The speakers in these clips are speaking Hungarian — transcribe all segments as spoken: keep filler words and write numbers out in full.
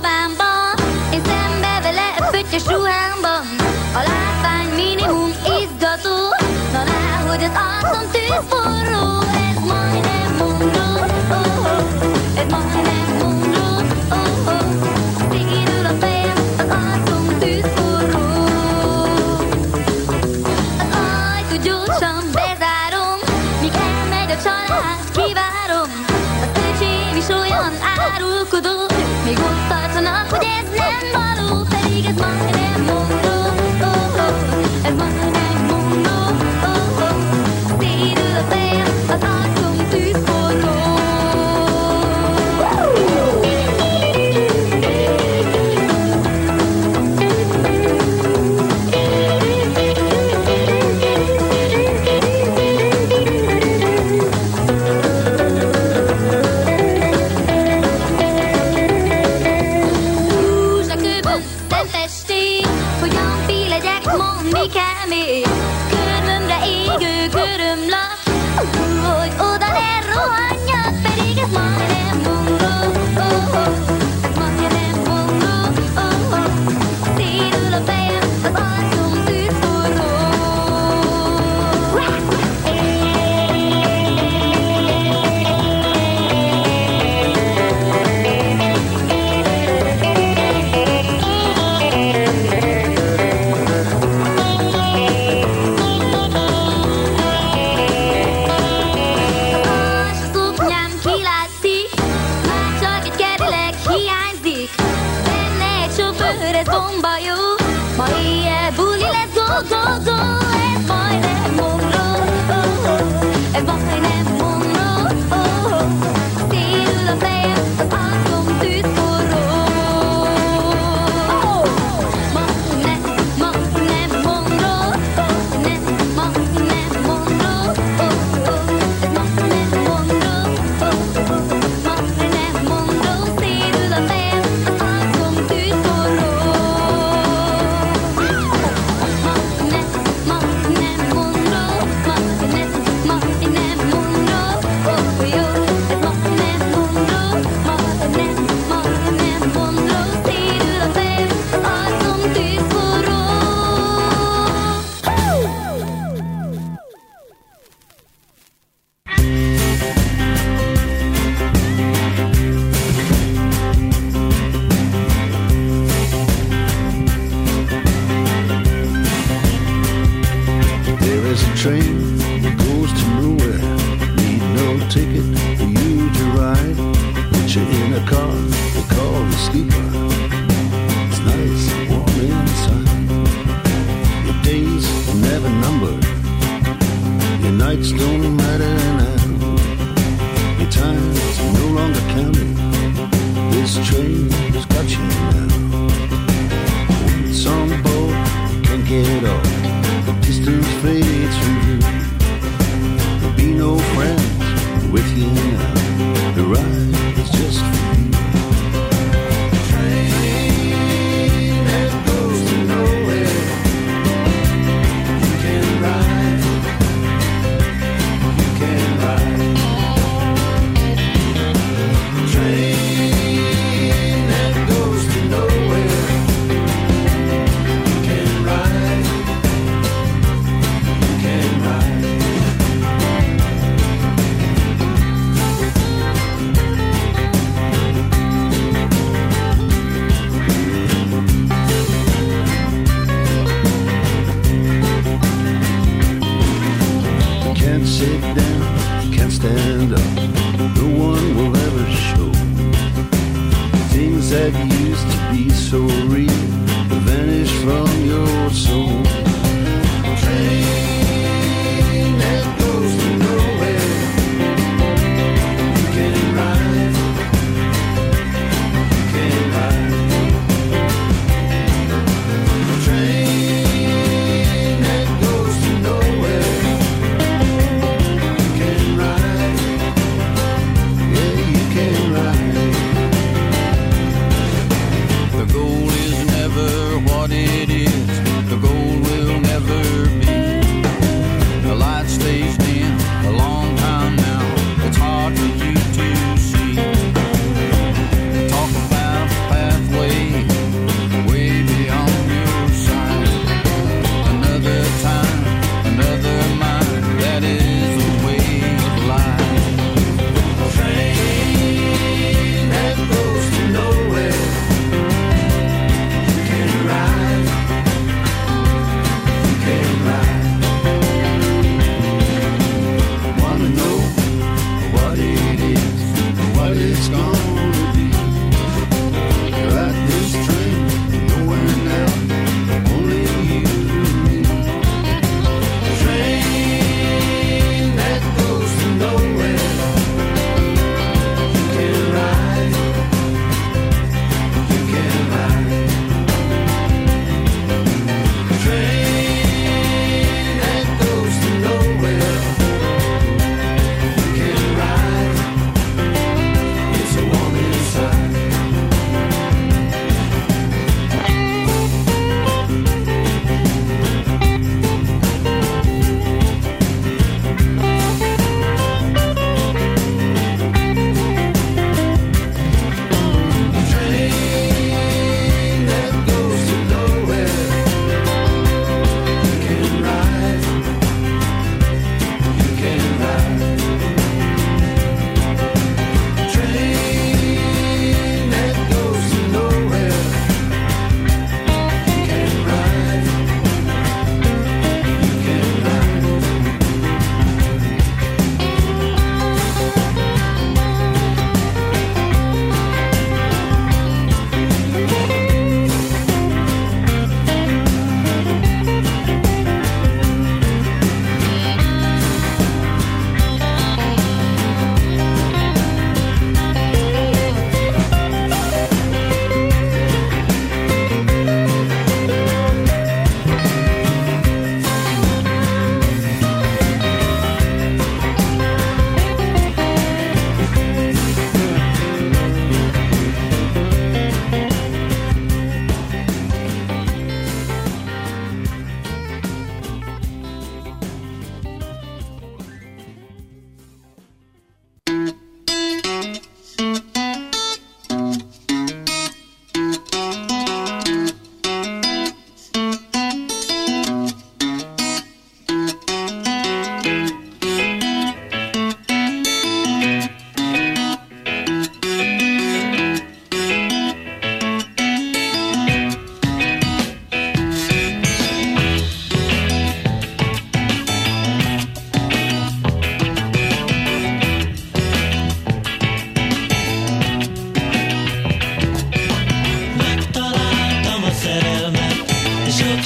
szobámban, én szembe vele pöttyös ruhámban. A látvány minimum izgató, na láhogy az arcom tűzforró. Ez majdnem Monroe, oh, oh. Ez majdnem Monroe, oh, oh. Szédül a fejem, az arcom tűzforró. Az ajtót gyorsan bezárom, míg elmegy a család, kivárom. Az öcsém is olyan árulkodó, még ott tartanak, hogy ez nem való, pedig ez majdnem Monroe, oh, oh. Ez majdnem Monroe, oh, oh. Szédül a fejem, az arcom tűzforró. Mi kell még? Körmömre égő körömlap, hogy oda ne rohanjak, pedig ez majdnem Monroe, oh, oh. Ez majdnem Monroe, oh, oh. Szédül a fejem, az arcom tűzforró. Ez bomba jó, ma éjjel buli lesz, go, go, go. Ez majdnem Monroe, oh, oh. Ez majdnem Monroe, oh, oh. Szédül a fejem, az arcom tűzforró. Oh, majdnem, majdnem Monroe, oh, nem, majdnem Monroe, oh, oh. Ez majdnem Monroe, oh, oh. Majdnem Monroe, szédül a fejem, az arcom tűzforró. Train that goes to nowhere, need no ticket for you to ride. Put you in a car, they call the sleeper. It's nice and warm inside. Your days are never numbered, your nights don't matter now. Your time's no longer counted, this train has got you now. Once on board, can't get off. The distance fades from you. There'll be no friends with you now. The ride is just for you. Train that goes to nowhere. You can ride. You can ride. Train that goes to nowhere. You can ride. Can't sit down, can't stand up, no one will ever show. Things that used to be so real vanish from your soul. Train that goes to nowhere. You can ride, you can ride. Train that goes to nowhere. You can ride, yeah, you can ride. The gold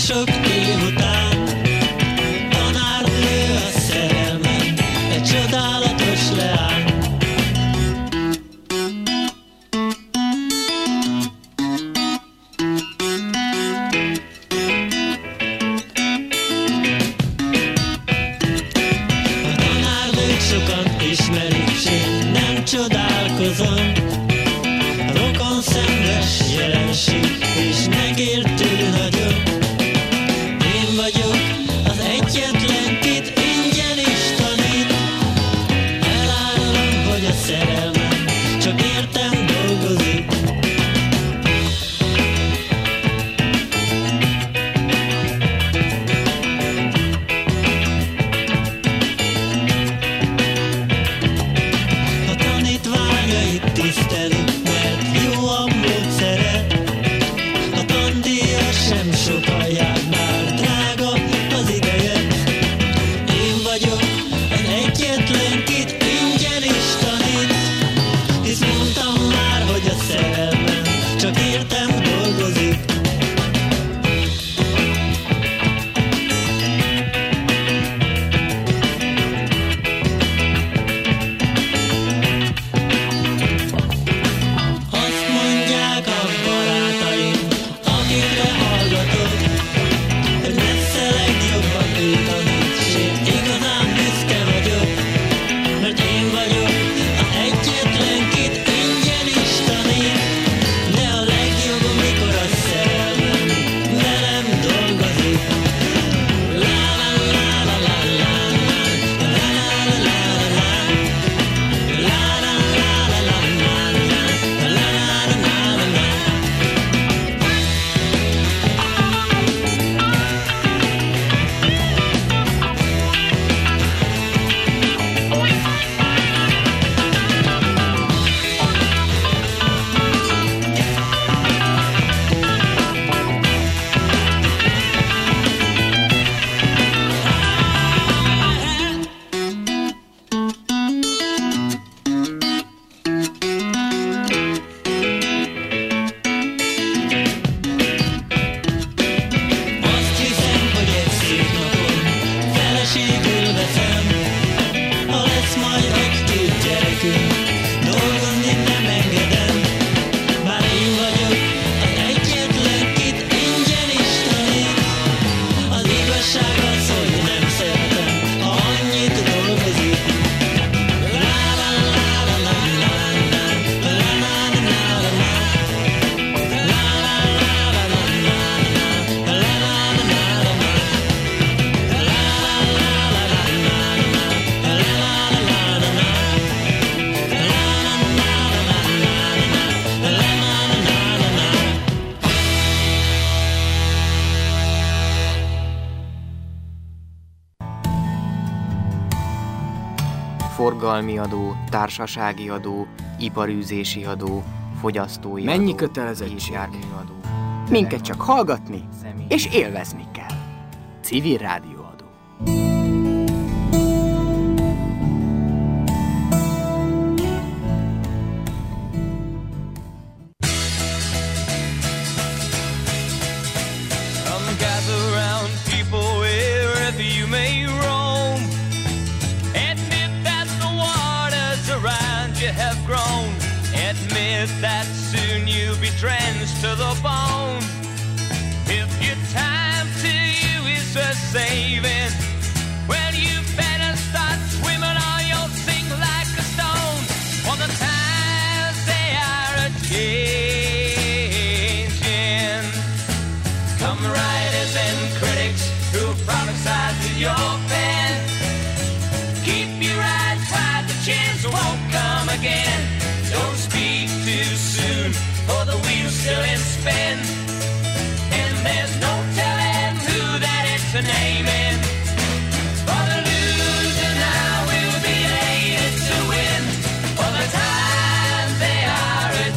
sok év után. Tanárnő a szerelmem, egy csodálatos leány. A tanárnőt sokan ismerik, s én nem csodálkozom. A rokon szenves jelenség, és megértő nagyon. Én vagyok az egyetlen, kit ingyen is tanít. Elárulom, hogy a szerelmem csak értem dolgozik. A tanítványait tisztelik, mert jó a módszere. A tandíja sem sokan jár, már drága az ideje. Én vagyok az egyetlen, kit ingyen is tanít. Hisz mondtam már, hogy a szerelmem csak értem dolgozik. Azt mondják a barátaim, akikre hallgatok, hogy messze legjobban ő tanít, s én igazán büszke vagyok, mert én vagyok az egyetlen, kit ingyen is tanít. De a legjobb, mikor a szerelmem velem dolgozik. La la la la la la la la la la la la la la la la la la la. Azt hiszem, hogy egy szép napon feleségül veszem. Ha lesz majd egy-két gyerekünk, dolgozni nem engedem. Bár én vagyok az egyetlen, kit ingyen is tanít. Az igazság az, hogy nem szeretem, ha annyit dolgozik. La la la la la la la la la la la la la. La la la la la la la la la la la. La la la la la la la la la la la. Forgalmi adó, társasági adó, iparűzési adó, fogyasztói Mennyi adó, kötelezettség? gépjárműadó. Minket csak hallgatni személy- és élvezni kell. Civil rádióadó. Come gather round, people, wherever you may roam. Admit that the waters around you have grown. Admit that soon you'll be drenched to the bone. If your time to you is a saving, well, you better start swimming or you'll sink like a stone. For the times they are a changing. Come writers and critics who prophesy to your pen. Keep your eyes wide, the chance won't come again. Don't speak too soon, for the wheel's still in spin. And there's no telling who that it's a naming. For the loser now will be able to win. For the times they are a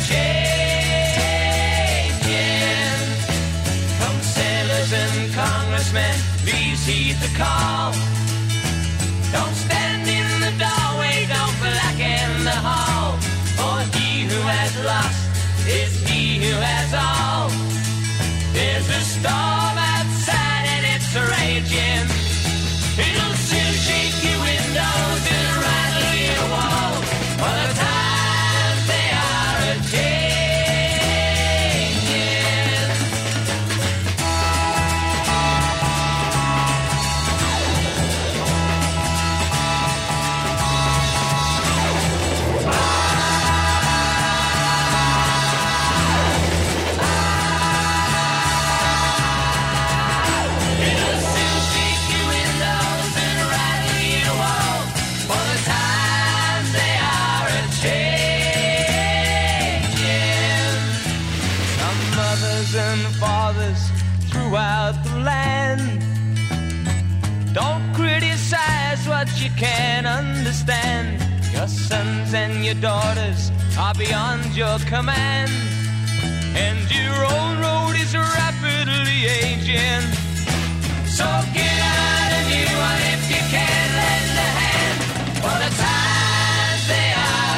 changing. Come senators and congressmen, please heed the call. Don't stand in the doorway, don't blacken the hall. For he who has lost is he who has all. There's a storm outside. mothers and fathers throughout the land. Don't criticize what you can't understand. Your sons and your daughters are beyond your command, and your own road is rapidly aging. So get out a new one if you can lend a hand, for the times they are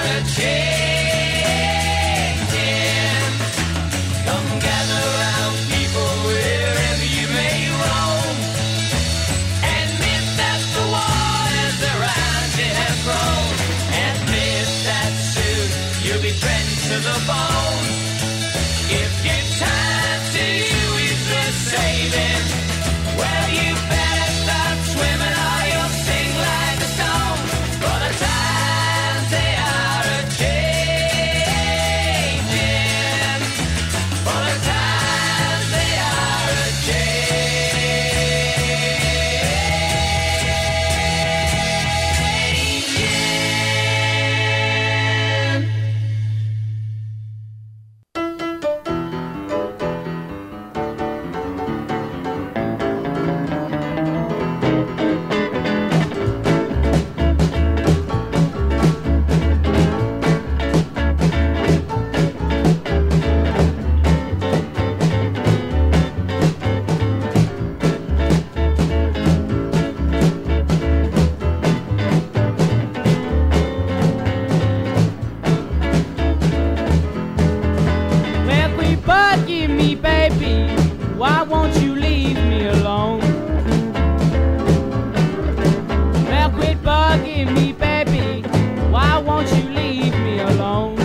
a-changing. Come gather round, people, wherever you may roam. Admit that the waters around you have grown. Admit that soon you'll be drenched to the bone. If your time to you is the saving, well, you better start swimming or you'll sink like a stone. For the times they are a-changing. For the times they are a-changing. Well, quit bugging me, baby. Why won't you leave me alone? Well, quit bugging me, baby. Why won't you leave me alone?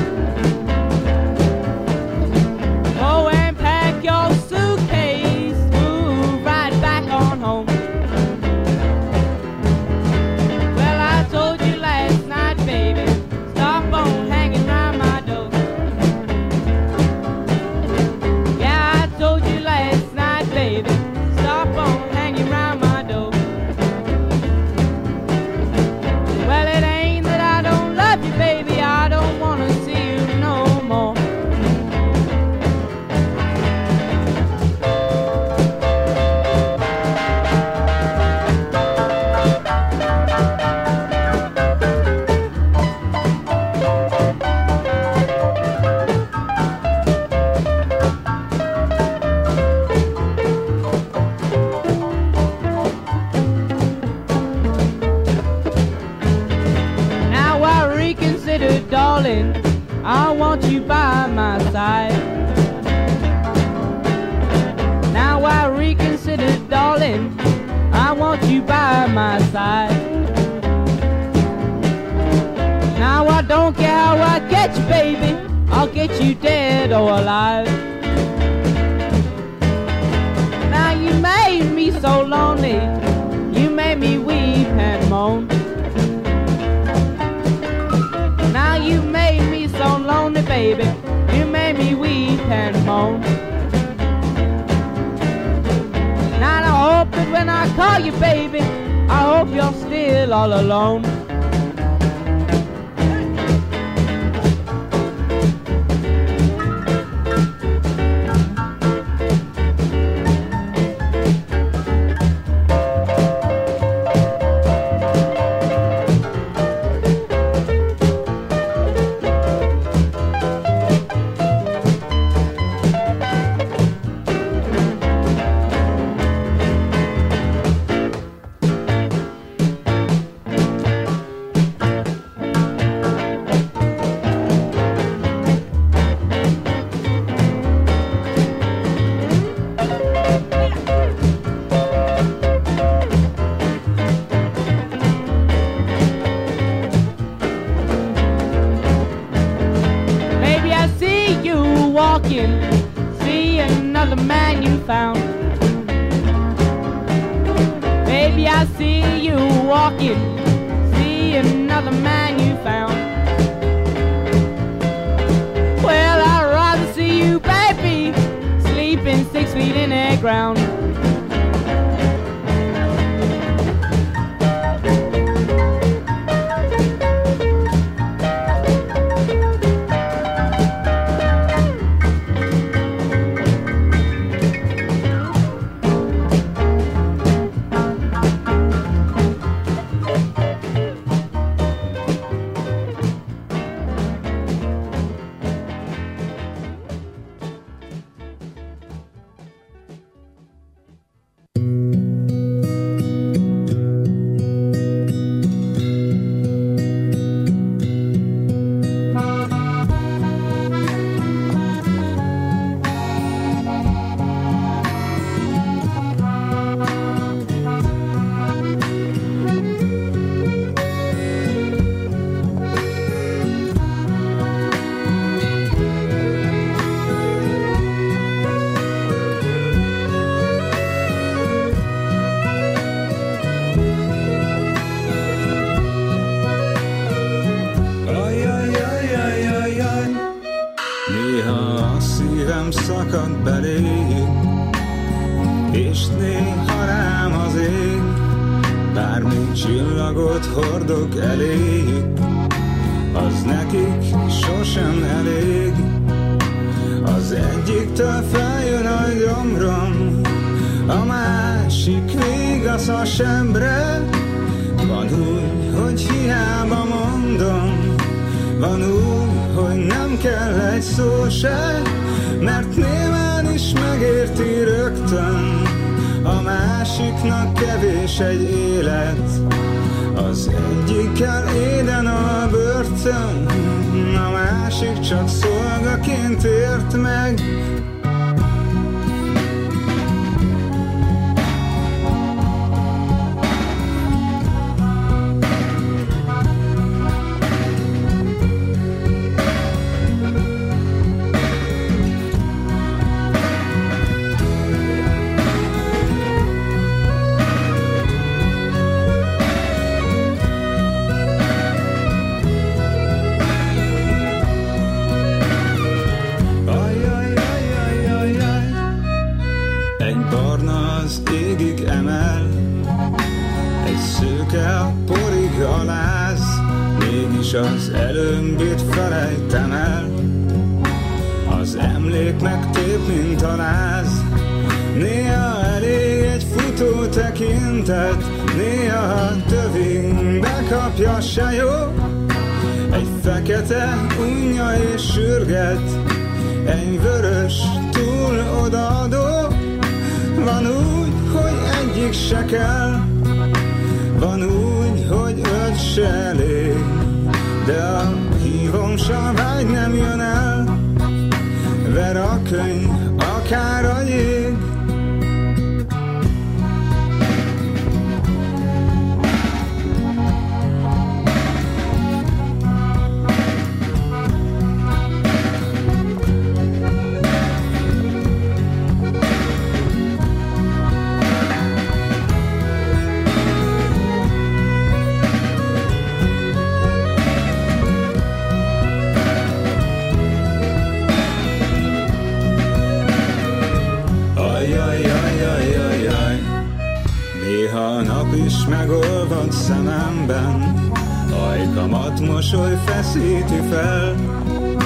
Go and pack your suitcase, move right back on home. Well, I told you last night, baby, stop on hanging round my door. Yeah, I told you last night, baby, stop on hanging round my door. Well, it ain't that I don't love you, baby, I don't wanna see you no more. Now I reconsider, darling, I want you by my side. Now I reconsider, darling, I want you by my side. Now I don't care how I get you, baby, I'll get you dead or alive. Now you made me so lonely, you made me weep and moan. Now you made me so lonely, baby, you made me weep and moan. Now I hope that when I call you, baby, I hope you're still all alone. Maybe I see you walking, see another man you found. Maybe I see you walking, see another man you found. Well, I'd rather see you, baby, sleeping six feet in the ground. beléig, és néha rám az ég, bármi csillagot hordok eléig, az nekik sosem elég. Az egyiktől feljön a gyomrom, a másik vígasz a sembre. Van úgy, hogy hiába mondom, van úgy, hogy nem kell egy szó se, mert némán is megérti rögtön, a másiknak kevés egy élet. Az egyikkel éden a börtön, a másik csak szolgaként ért meg. Az előmbét felejtem el, az emlék megtép, mint a láz. Néha elég egy futó tekintet, néha tövig bekapja se jó. Egy fekete unja és sürget, egy vörös túl odaadó. Van úgy, hogy egyik se kell, van úgy, hogy öt se elég. De a hívom s a vágy nem jön el, ver a könyv, akár a jég. Megolvad szememben, ajkamat mosoly feszíti fel.